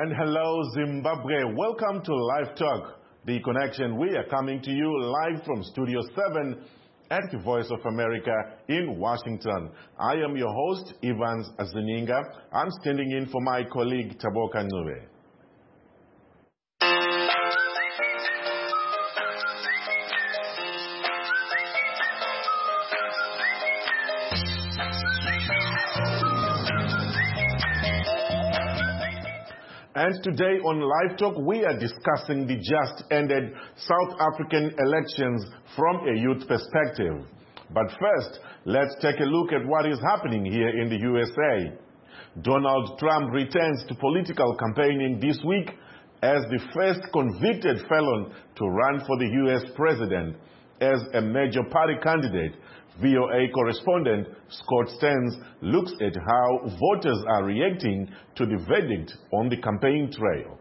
And hello, Zimbabwe. Welcome to Live Talk, the connection. We are coming to you live from Studio 7 at the Voice of America in Washington. I am your host, Evans Azininga. I'm standing in for my colleague, Taboka Ncube. And today on Live Talk, we are discussing the just-ended South African elections from a youth perspective. But first, let's take a look at what is happening here in the USA. Donald Trump returns to political campaigning this week as the first convicted felon to run for the U.S. president. As a major party candidate, VOA correspondent Scott Stearns looks at how voters are reacting to the verdict on the campaign trail.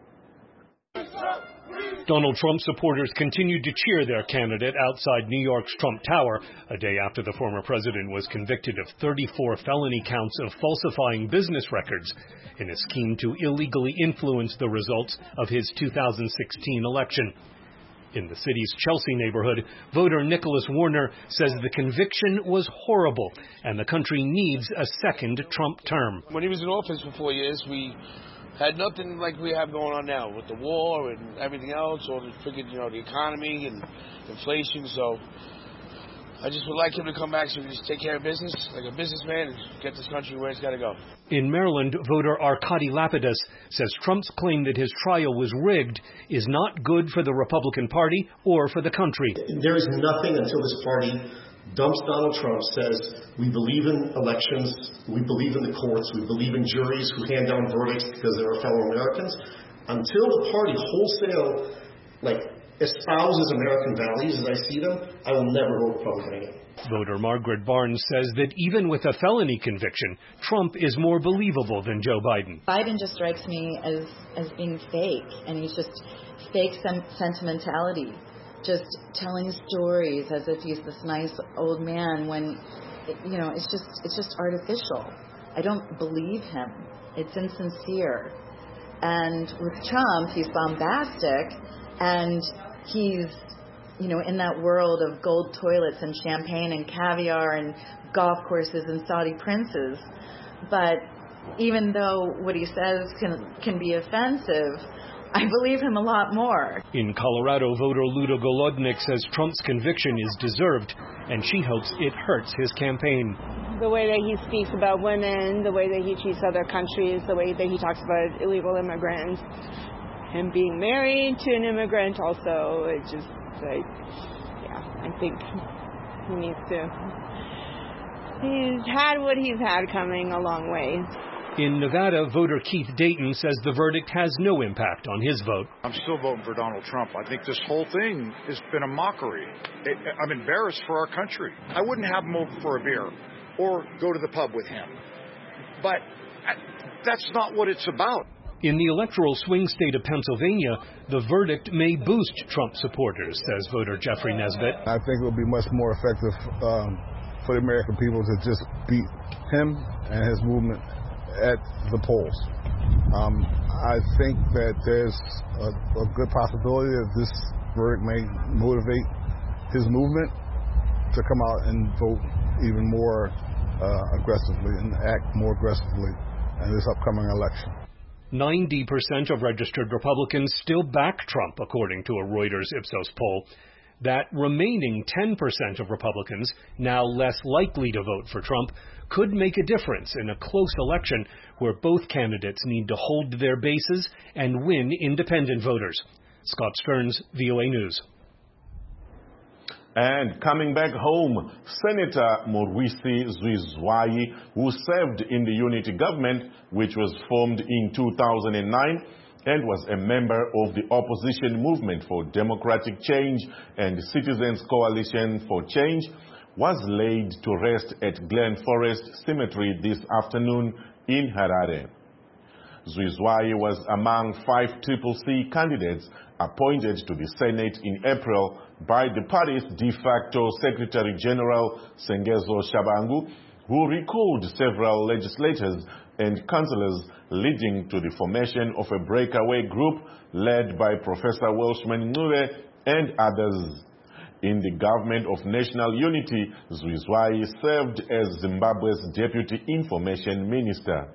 Donald Trump supporters continued to cheer their candidate outside New York's Trump Tower, a day after the former president was convicted of 34 felony counts of falsifying business records in a scheme to illegally influence the results of his 2016 election. In the city's Chelsea neighborhood, voter Nicholas Warner says the conviction was horrible and the country needs a second Trump term. When he was in office for 4 years, we had nothing like we have going on now with the war and everything else, or the economy and inflation. So I just would like him to come back so we can just take care of business like a businessman and get this country where it's got to go. In Maryland, voter Arkady Lapidus says Trump's claim that his trial was rigged is not good for the Republican Party or for the country. There is nothing until this party dumps Donald Trump, says we believe in elections, we believe in the courts, we believe in juries who hand down verdicts because they're our fellow Americans. Until the party wholesale, espouses American values as I see them, I will never vote Republican again. Voter Margaret Barnes says that even with a felony conviction, Trump is more believable than Joe Biden. Biden just strikes me as being fake, and he's just fake sentimentality, just telling stories as if he's this nice old man when, it's just artificial. I don't believe him. It's insincere. And with Trump, he's bombastic, and he's, in that world of gold toilets and champagne and caviar and golf courses and Saudi princes. But even though what he says can be offensive, I believe him a lot more. In Colorado, voter Luda Golodnik says Trump's conviction is deserved, and she hopes it hurts his campaign. The way that he speaks about women, the way that he treats other countries, the way that he talks about illegal immigrants, him being married to an immigrant also, it's just I think he needs to. He's had what he's had coming a long way. In Nevada, voter Keith Dayton says the verdict has no impact on his vote. I'm still voting for Donald Trump. I think this whole thing has been a mockery. I'm embarrassed for our country. I wouldn't have him over for a beer or go to the pub with him. But that's not what it's about. In the electoral swing state of Pennsylvania, the verdict may boost Trump supporters, says voter Jeffrey Nesbitt. I think it will be much more effective for the American people to just beat him and his movement at the polls. I think that there's a good possibility that this verdict may motivate his movement to come out and vote even more aggressively and act more aggressively in this upcoming election. 90% of registered Republicans still back Trump, according to a Reuters Ipsos poll. That remaining 10% of Republicans, now less likely to vote for Trump, could make a difference in a close election where both candidates need to hold their bases and win independent voters. Scott Stearns, VOA News. And coming back home, Senator Morwisi Zwiswayi, who served in the unity government, which was formed in 2009 and was a member of the opposition movement for democratic change and Citizens Coalition for Change, was laid to rest at Glen Forest Cemetery this afternoon in Harare. Zwiswayi was among 5 CCC candidates appointed to the Senate in April by the party's de facto Secretary General Sengezo Shabangu, who recalled several legislators and councillors, leading to the formation of a breakaway group led by Professor Welshman Ncube and others. In the government of national unity, Zwizwayi served as Zimbabwe's Deputy Information Minister.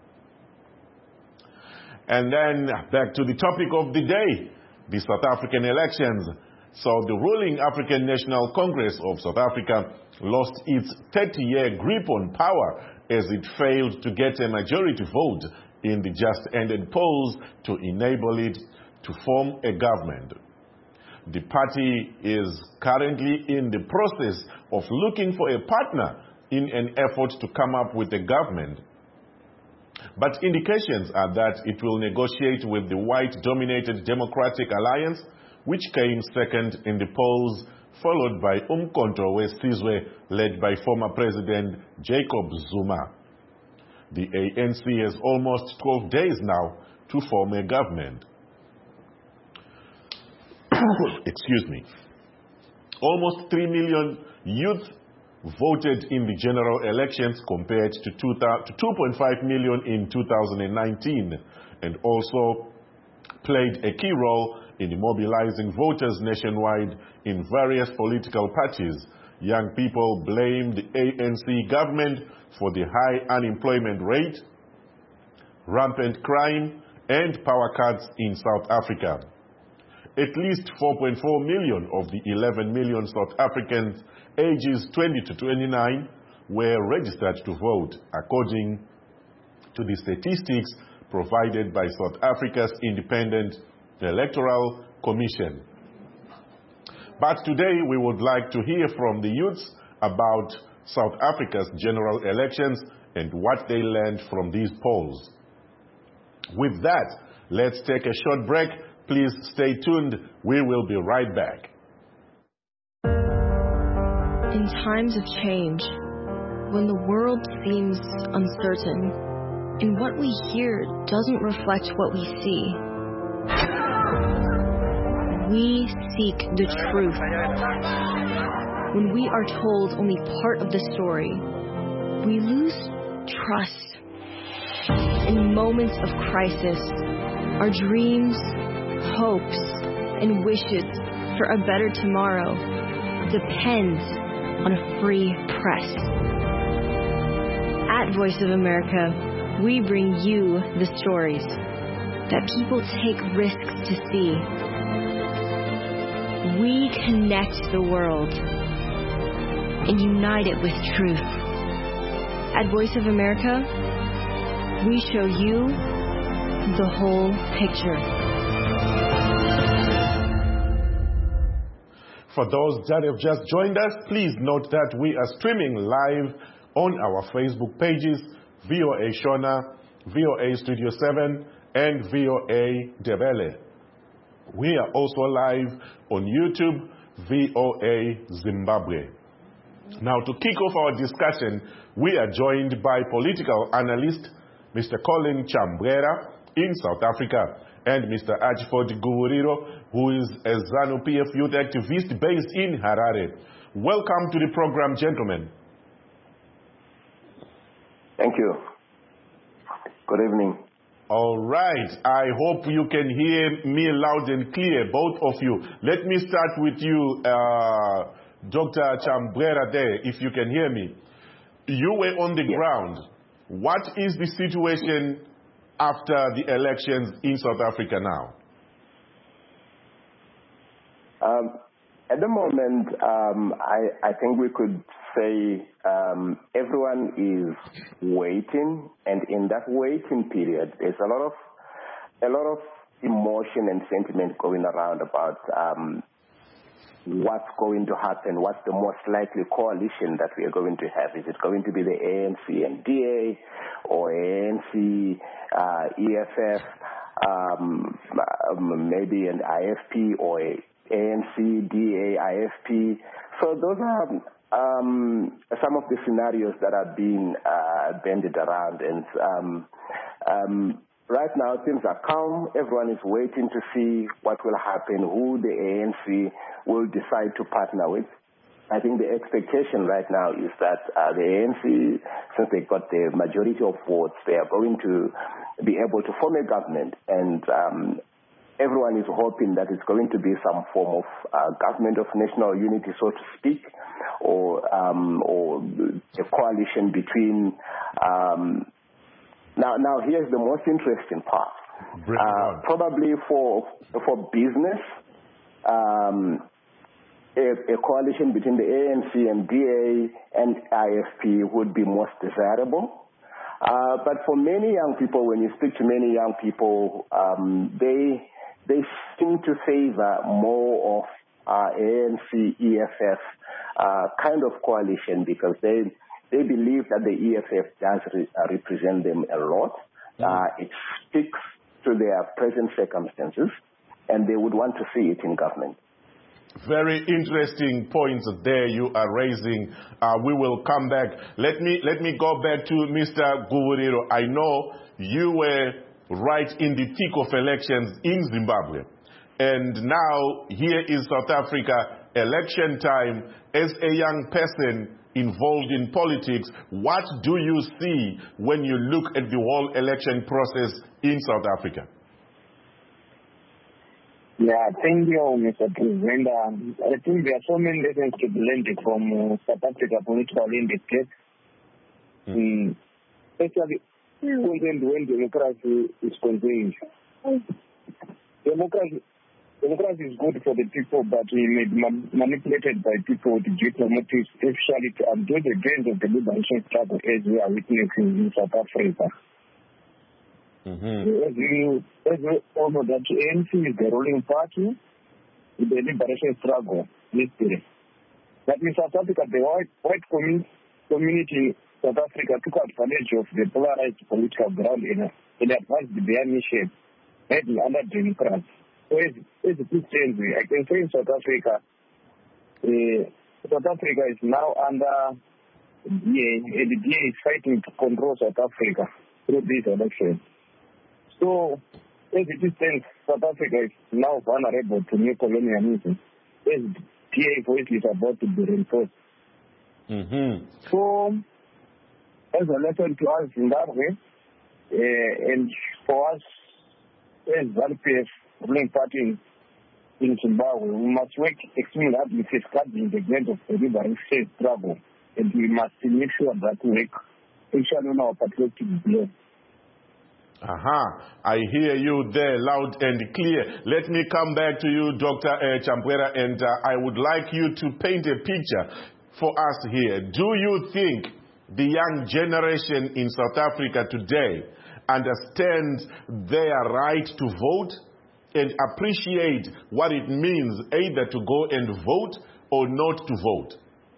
And then back to the topic of the day, the South African elections. So the ruling African National Congress of South Africa lost its 30-year grip on power as it failed to get a majority vote in the just-ended polls to enable it to form a government. The party is currently in the process of looking for a partner in an effort to come up with a government. But indications are that it will negotiate with the white-dominated Democratic Alliance, which came second in the polls, followed by Umkhonto weSizwe, led by former President Jacob Zuma. The ANC has almost 12 days now to form a government. Excuse me. Almost 3 million youth voted in the general elections compared to 2.5 million in 2019, and also played a key role in mobilizing voters nationwide in various political parties. Young people blamed the ANC government for the high unemployment rate, rampant crime, and power cuts in South Africa. At least 4.4 million of the 11 million South Africans ages 20 to 29 were registered to vote, according to the statistics provided by South Africa's Independent Electoral Commission. But today we would like to hear from the youths about South Africa's general elections and what they learned from these polls. With that, let's take a short break. Please stay tuned. We will be right back. In times of change, when the world seems uncertain and what we hear doesn't reflect what we see, we seek the truth. When we are told only part of the story, we lose trust. In moments of crisis, our dreams, hopes, and wishes for a better tomorrow depends on a free press. At Voice of America, we bring you the stories that people take risks to see. We connect the world and unite it with truth. At Voice of America, we show you the whole picture. For those that have just joined us, please note that we are streaming live on our Facebook pages, VOA Shona, VOA Studio 7, and VOA Debele. We are also live on YouTube, VOA Zimbabwe. Now, to kick off our discussion, we are joined by political analyst Mr. Colin Chambwera in South Africa, and Mr. Achford Guwuriro, who is a ZANU-PF youth activist based in Harare. Welcome to the program, gentlemen. Thank you. Good evening. All right. I hope you can hear me loud and clear, both of you. Let me start with you, Dr. Chambwera there, if you can hear me. You were on the ground. What is the situation after the elections in South Africa now? At the moment, I think we could say everyone is waiting, and in that waiting period, there's a lot of emotion and sentiment going around about what's going to happen, what's the most likely coalition that we are going to have. Is it going to be the ANC and DA, or ANC, EFF, maybe an IFP, or ANC, DA, IFP? So those are some of the scenarios that are being bandied around, and right now things are calm. Everyone is waiting to see what will happen, who the ANC will decide to partner with. I think the expectation right now is that the ANC, since they got the majority of votes, they are going to be able to form a government, and everyone is hoping that it's going to be some form of government of national unity, so to speak, or a coalition between. Now here's the most interesting part. Probably for business. A coalition between the ANC and DA and IFP would be most desirable. But for many young people, when you speak to many young people, they seem to favor more of ANC, EFF kind of coalition, because they believe that the EFF does represent them a lot. It speaks to their present circumstances, and they would want to see it in government. Very interesting points there you are raising. We will come back. Let me go back to Mr. Guvuriro. I know you were right in the thick of elections in Zimbabwe. And now here is South Africa, election time. As a young person involved in politics, what do you see when you look at the whole election process in South Africa? Yeah, thank you, Mr. President. I think there are so many lessons to be learned from South Africa political landscape. Especially when democracy is concerned. Democracy is good for the people, but it may be manipulated by people with diplomatics, especially to undo the gains of the liberation struggle as we are witnessing in South Africa. As we all know that ANC is the ruling party in the liberation struggle yesterday. But in South Africa, the white community in South Africa took advantage of the polarized political ground and advanced their mission, heading under Democrats. So as it stands, I can say in South Africa, South Africa is now under DA, and the DA is fighting to control South Africa through these elections. So, as it stands, South Africa is now vulnerable to new colonialism, as DA voice is about to be reinforced. So, as a lesson to us in that way, and for us, as ZANU-PF ruling party in Zimbabwe, we must work extremely hard in safeguarding the ground of the liberation struggle, and we must make sure that we work especially on our patriotic blood. I hear you there loud and clear. Let me come back to you, Dr. Champwera, and I would like you to paint a picture for us here. Do you think the young generation in South Africa today understands their right to vote and appreciate what it means either to go and vote or not to vote?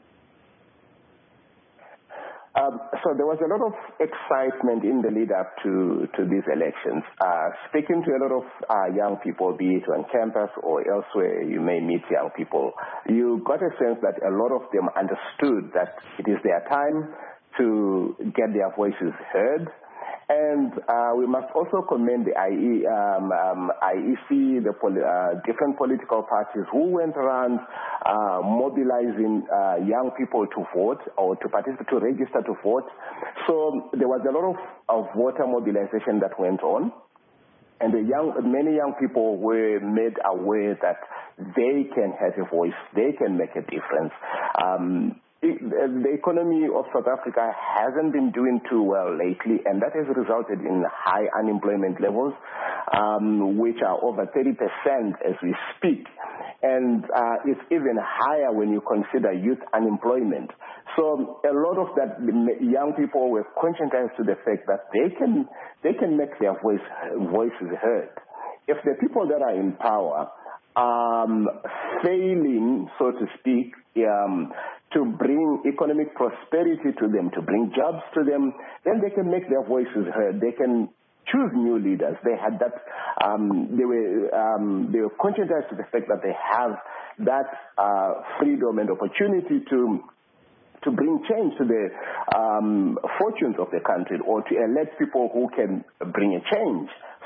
So there was a lot of excitement in the lead up to these elections. Speaking to a lot of young people, be it on campus or elsewhere, you may meet young people. You got a sense that a lot of them understood that it is their time to get their voices heard. And we must also commend the IEC, the different political parties who went around mobilizing young people to vote or to participate, to register to vote. So there was a lot of voter mobilization that went on. And many young people were made aware that they can have a voice, they can make a difference. The economy of South Africa hasn't been doing too well lately, and that has resulted in high unemployment levels, which are over 30% as we speak. And it's even higher when you consider youth unemployment. So a lot of that, young people were conscientized to the fact that they can make their voices heard. If the people that are in power are failing, so to speak, to bring economic prosperity to them, to bring jobs to them, then they can make their voices heard. They can choose new leaders. They had that. They were conscientized to the fact that they have that freedom and opportunity to bring change to the fortunes of the country, or to elect people who can bring a change.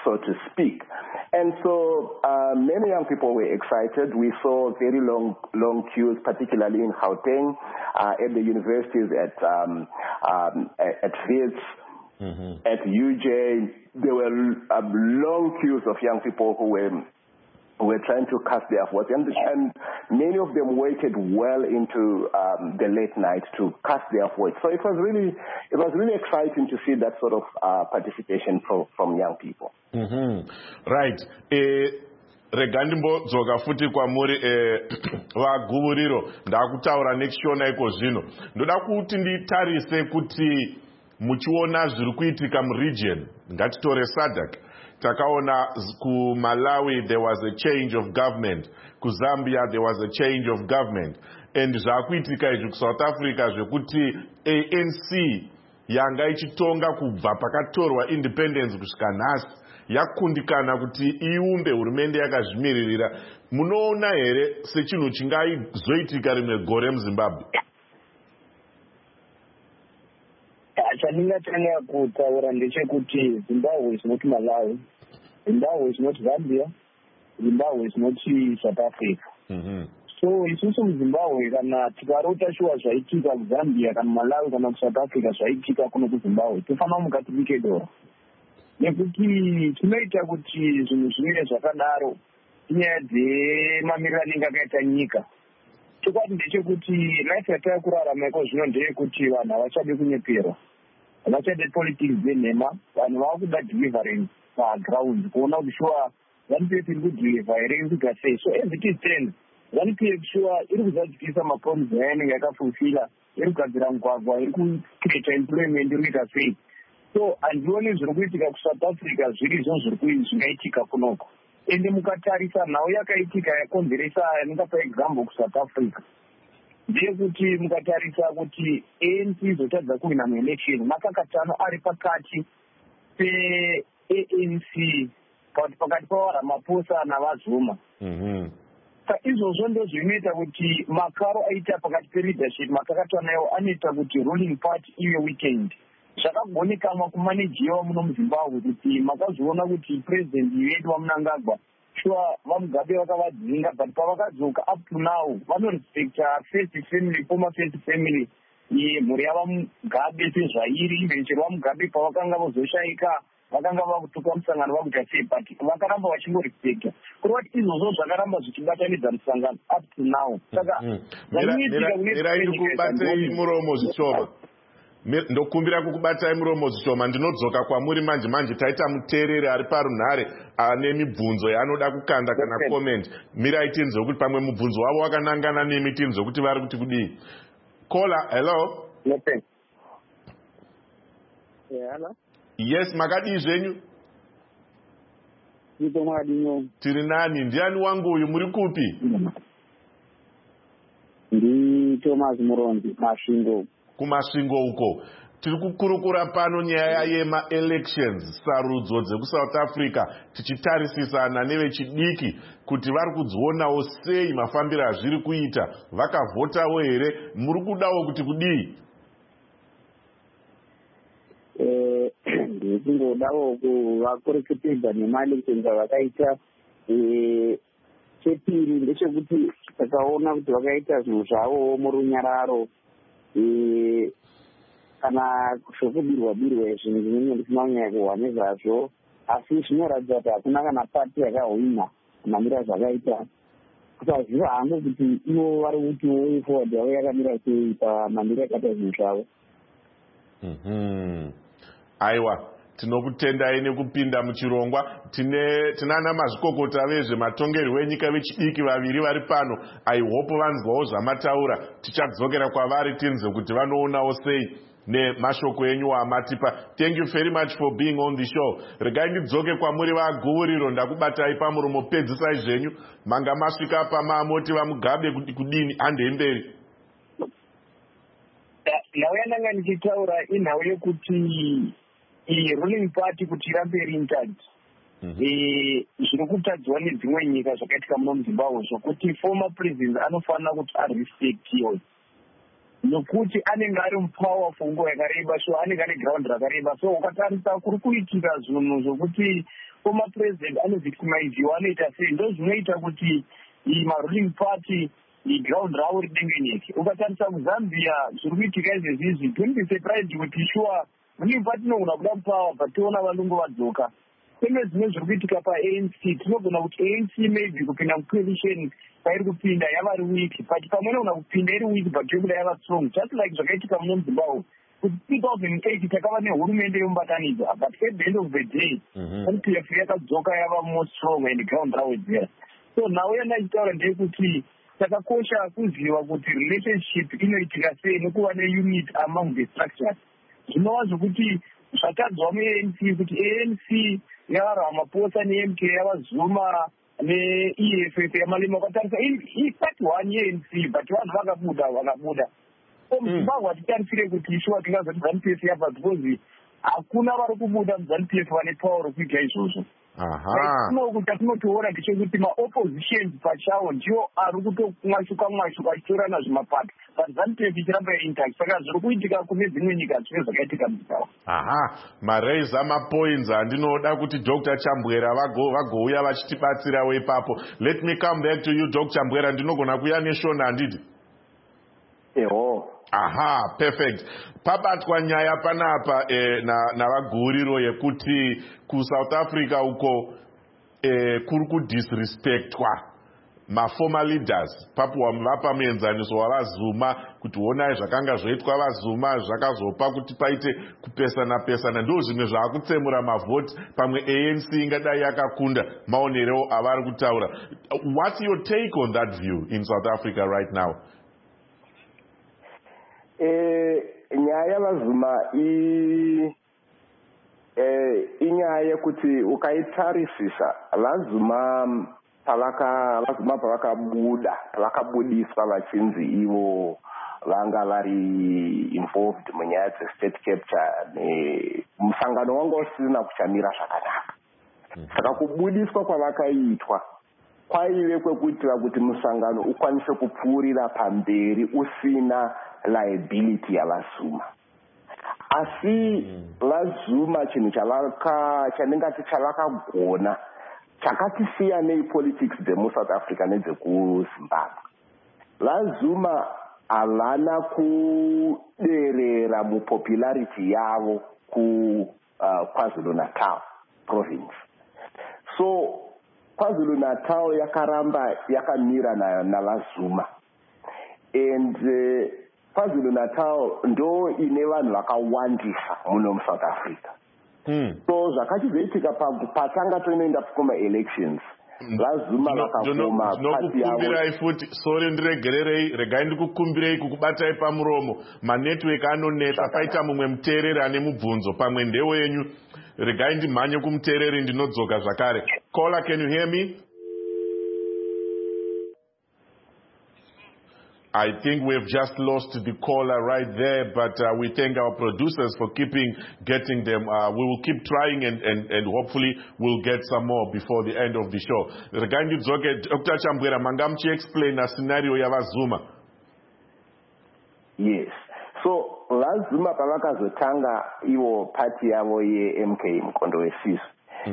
so to speak. And so many young people were excited. We saw very long queues, particularly in Gauteng, at the universities, at Wits, at UJ. There were long queues of young people who were trying to cast their votes, and many of them waited well into the late night to cast their votes. So it was really exciting to see that sort of participation from young people. Right. Regandimbo futi kwamuri vaguvuriro ndakutaura nekishona iko zvino ndoda kuti nditarise kuti muchiona zviri kuitika muregion ngatitore SADC. Takaona ku Malawi there was a change of government, ku Zambia there was a change of government, and zvakuitika izvi ku South Africa zvekuti ANC yanga ichitonga kubva pakatorwa independence kusvika nhasi yakundikana kuti iumbe hurumende yakazvimiririra. Munoona here sechinhu chingazoitika rimwe gore muZimbabwe? Chandingatanga kutaura ndechekuti Zimbabwe is not Malawi, Zimbabwe is not Zambia, Zimbabwe is not South Africa. So isusu muZimbabwe kana tikarota shuwa zvaitika kuZambia kana Malawi kana kuSouth Africa zvaitika kuno kuZimbabwe tofanira mukatibike dora, nekuti tinoita kuti zvinhu zvimire zvakadaro inyaya dzemamiriro anenge akaita nyika. Chokwadi ndechekuti life yatakurarama iko zvino ndeyekuti vanhu havachade kunyeperwa, havachade politics dzenhema, vanhu vakuda delivering paground kuona kuti shuwa vanipf iri kudhiliva here iri kuita sei. So as it is then vanipf shuwa iri kuzadzikisa mapromise ayanenge yakafulfila, iri kugadzira mugwagwa, iri kucreata employment, iri kuita sei. So handioni zviri kuitika kuSouth Africa zviri zvingaitika kunoko. Ende mukatarisa nhau yakaitika yakonzeresa yaningapa example kuSouth Africa ndeyekuti mukatarisa kuti ANC izotadza kuwina maelection makakatano ari pakati pe-ANC pakati paRamaphosa navaZuma. Izvozvo ndozvinoita kuti makaro aita pakati pe-leadership makakatano iwo anoita kuti ruling party ive weekend. Zvakagonekamwa kumanejiwa muno muZimbabwe kuti makazviona kuti president wedu vaMnangagwa shuwa vaMugabe vakavadzinga, but pavakadzoka up to now vanorespecta first family, former first family yemhuri yavaMugabe sezvairi. Even chero vaMugabe pavakanga vozoshaika vakanga vakutuka musangano vakuita sei, but vakaramba vachingorespecta. Kureva kuti izvozvo zvakaramba zvichibatanidza musangano up to now. Saka mirai kubatei muromo zvishoma. Ndokumbira kukubatai muromo zvishoma. Ndinodzoka kwamuri manje taita muteereri ari parunhare ane mibvunzo yaanoda kukanda kana comment. Mirai tinzwe kuti pamwe mubvunzo wavo wakanangana nemi, tinzwe kuti vari kuti kudii. Caller, hello. Hello. Yes, makadii zvenyu? Tiri nani? Ndiani wangu uyu, muri kupi? Ndi Thomas Muronzi, Masvingo. Kumasvingo uko tiri kukurukura pano nyaya yema-elections, sarudzo dzekuSouth Africa, tichitarisisana nevechidiki kuti vari kudzionawo sei mafambiro azviri kuita, vakavhotawo here, muri kudawo kuti kudii? Ndingodawo kuvakoreketedza nema-elections avakaita. Chepiri ndechekuti takaona kuti vakaita zvinhu zvavo murunyararo, kana zvokubirwa zvinhu zvinenge ndisina kunyanya kuhwa nezvazvo, asi zvinoratidza kuti hakuna kana pati yakahwina mamira zvakaita. Kusaziva hangu kuti ivo vari kuti way forward yavo yakamira sei pamamira akaita zvinhu zvavo. Aiwa, tinokutendai nekupinda muchirongwa. Tinana mazvikokota vezvematongerwo enyika vechidiki vaviri vari pano. I hope vanzwawo zvamataura. Tichadzokera kwavari tinzwe kuti vanoonawo sei nemashoko enyu amatipa. Thank you very much for being on the show. Regai ndidzoke kwamuri vaguvuriro, ndakubatai pamuromo, pedzisai zvenyu. Manga masvika pamamoti vaMugabe kuti kudini handei mberi. Nhau yandanga ndichitaura inhau yekuti ruling party kuti irambe iri intact. Zviri kutadzwa nedzimwe nyika zvakaitika muno muZimbabwe zvokuti former president anofanira kuti arespectiwe. nokuti anenge ari mupower for nguva yakareba, so anenge ane ground rakareba. So ukatarisa kuri kuitika zvinhu zvokuti former president anovictimiziwa anoita sei, ndo zvinoita kuti maruling party ground ravo ridengenyeke. Ukatarisa kuZambia zviri kuitika izvezvizvi, don't be surprised kuti sure ruling party inogona kuda mupower but toona valungu vadzoka. Kune zvimwe zviri kuitika paANC, tinogona kuti ANC maybe kupinda mucoalition pairi kupinda yava ri weak, but pamwe inogona kupinda iri weak but yokuda yava strong, just like zvakaitika muno muZimbabwe. Kuti 2008 takava nehurumende yomubatanidzwa, but at the end of the day NPF yakadzoka yava more strong and ground rawedzera. So now yana ichitaura ndeyekuti takakosha kuziva kuti relationship inoitika sei nekuva neunit among the structures. Zvinova zvokuti zvatadzwa muANC kuti ANC yaRamaphosa neMK yavaZuma neEFF yaMalema. Ukatarisa party one yeANC but vanhu vakabuda. So muZimbabwe hatitarisire kuti shuwa tingazoti ZANU-PF yabva because hakuna vari kubuda muZANU-PF vane power rokuita izvozvo. Tatinotoona ndechekuti maoppositions pachawo ndiwo ari kutomwashuka achitorana zvimapato, but ZANU-PF ichiramba intact. Saka zviri kuitika kune dzimwe nyika zvine zvakaitika muZimbabwe. Maraiza mapoints andinoda kuti Dr. Chambwera vagouya vachitibatsirawo ipapo. Let me come back to you Dr. Chambwera, ndinogona kuya neshona handidi? Perfect. Pabatwa nyaya panapa navaguriro yekuti kuSouth Africa uko kuri kudisrespectwa maformer leaders. Papuwa mvapa muenzaniso wavaZuma kuti onai zvakanga zvoitwa vaZuma zvakazopa kuti paite kupesana ndo zvimwe zvakutsemura mavhoti pamwe ANC ingadai yakakunda maonerewo avari kutaura. What's your take on that view in South Africa right now? Nyaya vaZuma inyaya yekuti ukaitarisisa vaZuma pavakabudiswa vachinzi ivo vanga vari involved munyaya dzestate capture, musangano wanga usina kuchamira zvakanaka. Saka kubudiswa kwavakaitwa kwaive kwekuitira kuti musangano ukwanise kupfuurira pamberi usina liability yavaZuma. Asi vaZuma chinhu chandingati chavakagona chakatisiya nepolitics dzemuSouth Africa nedzekuZimbabwe. VaZuma havana kuderera mupopularity yavo kuKwaZulu-Natal province. So KwaZulu-Natal yakaramba yakamira navaZuma, and KwaZulu-Natal ndo ine vanhu vakawandisa muno muSouth Africa. So zvakachizoitika patanga toinoenda kuma-elections, vaZuma vakafoma party yavo. Ndinokukumbirai futi, sorry ndiregererei, regai ndikukumbirei kukubatai pamuromo. Manetwork anonetsa, paita mumwe muteereri ane mubvunzo pamwe ndewenyu. Regai ndimhanye kumuteereri ndinodzoka zvakare. Caller, can you hear me? I think we've just lost the caller right there, but we thank our producers for getting them. We will keep trying and hopefully we'll get some more before the end of the show. Regarding Dr. Chambwera, mangamchi explain a scenario ya vaZuma. Yes. So vaZuma pavakazotanga ivo party yavo yeMK mkondo wesisu.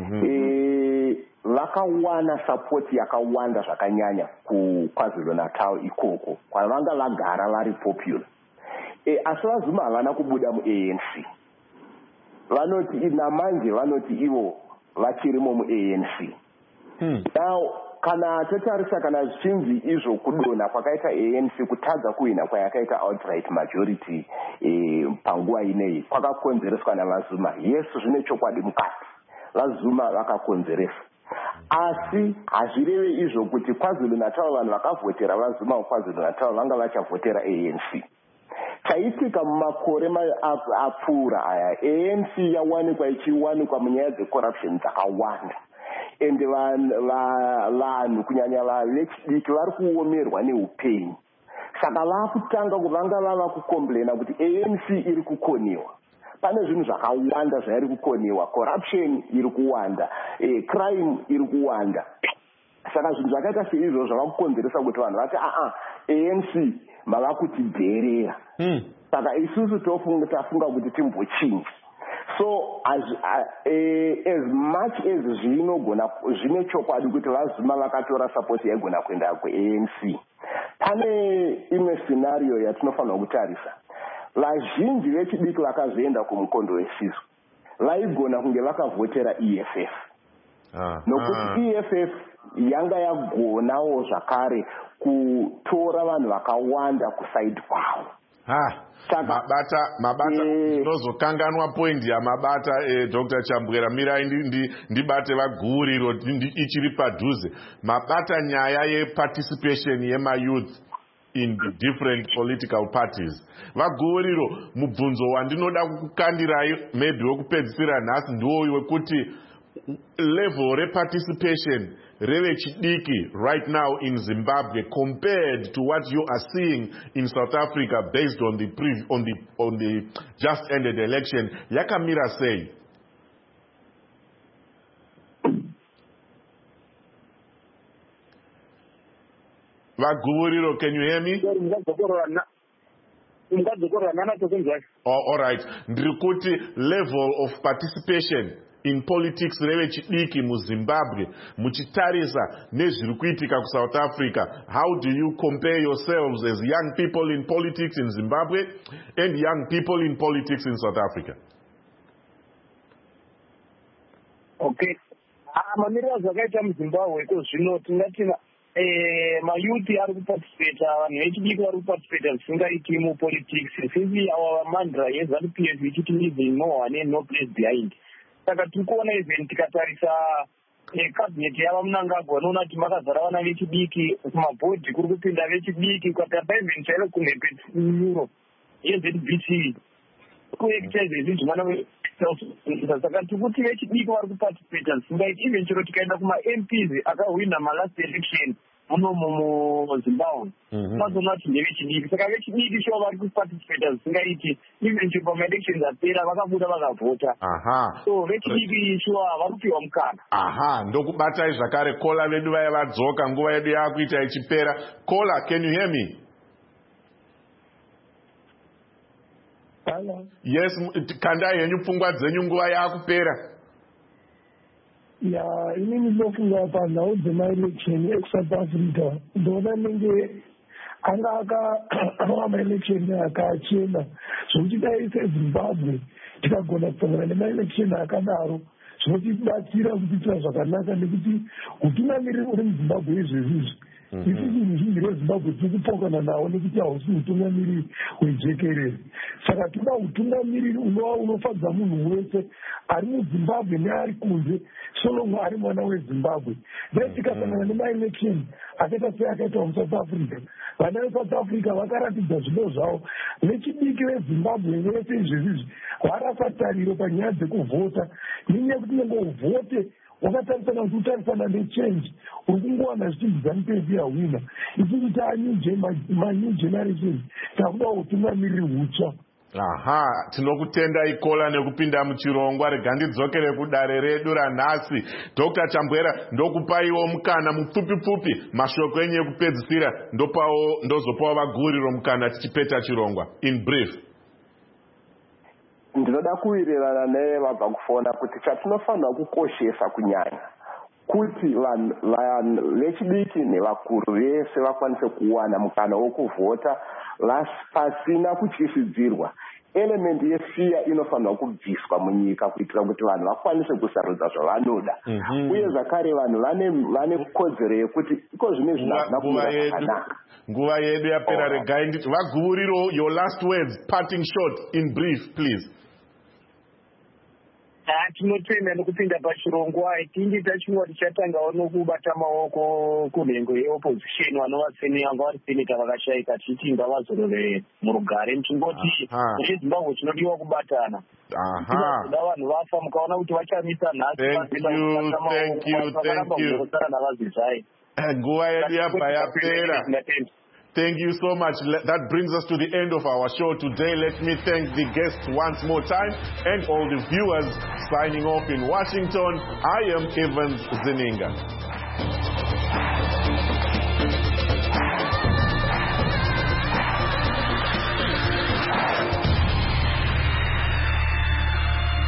Vakawana support yakawanda zvakanyanya kuKwaZulu-Natal ikoko kwavanga vagara vari popular. Asi vaZuma havana kubuda muANC. Vanoti namanje vanoti ivo vachirimo muANC. Now kana totarisa kana zvichinzi izvo kudona kwakaita ANC kutadza kuhina kwayakaita outright majority panguva inei kwakakonzereswa navaZuma. Yes, zvine chokwadi mukati. VaZuma vakakonzeresa. Asi hazvireve izvo kuti KwaZulu-Natal vanhu vakavhotera vaZuma kuKwaZulu-Natal vanga vachavhotera ANC. Chaitika mumakore apfuura aya, ANC yawanikwa ichiwanikwa munyaya dzecorruption dzakawanda, ende vanhu kunyanya vechidiki vari kuomerwa neupenyu. Saka vakutanga kuvanga vava kukomplaina kuti ANC iri kukoniwa. Pane zvinhu zvakawanda zvairi kukoniwa, corruption iri kuwanda, crime iri kuwanda. Saka zvinhu zvakaita seizvo zvavakukonzeresa kuti vanhu vati ANC mava kutidheerera. Saka isusu tafunga kuti timbochinja. So as much as zvine chokwadi kuti vazuma vakatora support yaigona kuenda kuANC, pane imwe scenario yatinofanira kutarisa. Vazhinji vechidiki vakazoenda kumukondo wesizwe vaigona kunge vakavhotera EFF. Nokuti EFF yanga yagonawo zvakare kutora vanhu vakawanda kusaidi kwavo. Mabata ndinozokanganwa point yamabata Dr. Chambwera, mirai ndibate vaguriro ichiri padhuze. Mabata nyaya yeparticipation yemayouth in the different political parties. Vaguriro, mubvunzo wandinoda kukandirai maybe wekupedzisira nhasi ndiwo wekuti level reparticipation revechidiki right now in Zimbabwe compared to what you are seeing in South Africa based on the just ended election, yakamira sei? Vaguriro, can you hear me? All right. Ndikuti level of participation in politics revechidiki mu Zimbabwe muchitarisa nezviri kuitika ku South Africa, how do you compare yourselves as young people in politics in Zimbabwe and young people in politics in South Africa? Okay, mamiriro zvakaita muZimbabwe ko zvino tingatina mayuthi ari kuparticipate, vanhu vechidiki vari kuparticipate zvisingaiti mupolitics since our mantra yeZANU-PF ichiti leaving no one and no place behind. Saka tiri kuona even tikatarisa cabinet yava Mnangagwa unoona kuti makazara vana vechidiki kumabhodhi, kuri kupinda vechidiki, ukatarisa even chairo kumhepo Europe yeZBC kuekita izvezvi zvimwana. Saka tiri kuti vechidiki vari kuparticipate zvisingaiti. Even chero tikaenda kuma-MPs akahwina malast election muno muZimbabwe mazoona kuti ndevechidiki. Saka vechidiki sho vari kuparticipate zvisingaiti. Even chero pama-elections apera vakabuda vakavhota. So vechidiki sho vari kupiwa mukana. Ndokubatai zvakare kola vedu vaya vadzoka nguva yedu yakuita ichipera. Kola, can you hear me? Yes, kandai henyu pfungwa dzenyu nguva yakupera. Inini ndofunga panhau dzemaelection ekusouth Africa ndona nenge anga maelection akachena zvokuti dai seZimbabwe tikagona kusangana nemaelection akadaro zvinotibatsira kutiitira zvakanaka, nekuti utungamiriri uri muZimbabwe izvezvizvi isusu ruzhinji rweZimbabwe tiri kupokana nawo nekuti hausi utungamiriri hwejekerere. Saka toda utungamiriri unova unofadza munhu wese ari muZimbabwe neari kunze, solongo ari mwana weZimbabwe. Then tikasangana nemaelection akaita seakaita muSouth Africa, vana veSouth Africa vakaratidza zvido zvavo. Vechidiki veZimbabwe vese izvezvizvi varasa tariro panyaya dzekuvhota, nenyaya yekuti nenguvhote wakatarisana kuti utarisana nechange uri kungowana zvichinzi ZANU-PF yahwina. Isusu new generation takuda utungamiriri hutsva. Tinokutendai Kola nekupinda muchirongwa. Rega ndidzokere kudare redu ranhasi. Dr. Chambwera, ndokupaiwo mukana mupfupi mashoko enyu ekupedzisira ndozopawo vaguriro mukana tichipeta chirongwa. In brief. Ndinoda kuwirirana nevabva kufona kuti chatinofanira kukoshesa kunyanya kuti vanhu vechidiki nevakuru vese vakwanise kuwana mukana wokuvhota pasina kutyisidzirwa. Element yefear inofanira kubviswa munyika kuitira kuti vanhu vakwanise kusarudza zvavanoda. Uye zvakare vanhu vane kodzero yekuti iko zvine zvinazvina kumira zvakanaka. Nguva yedu yapera. Regai nditi vaguriro, your last words, parting shot, in brief, please. Tinotenda nekupinda pachirongwa tingi tachinwa tichatangawo nokubata maoko kunhengo yeopposition vanova seneyanga vari seneta vakashayika tichiti ngavazorore murugare. Tichingoti muZimbabwe tinodiwa kubatana. Da vanhu vafa mukaona kuti vachamisa nhasi navazizai. Nguva yedu yabva yapera. Thank you so much. That brings us to the end of our show today. Let me thank the guests once more time and all the viewers. Signing off in Washington, I am Evans Zininga.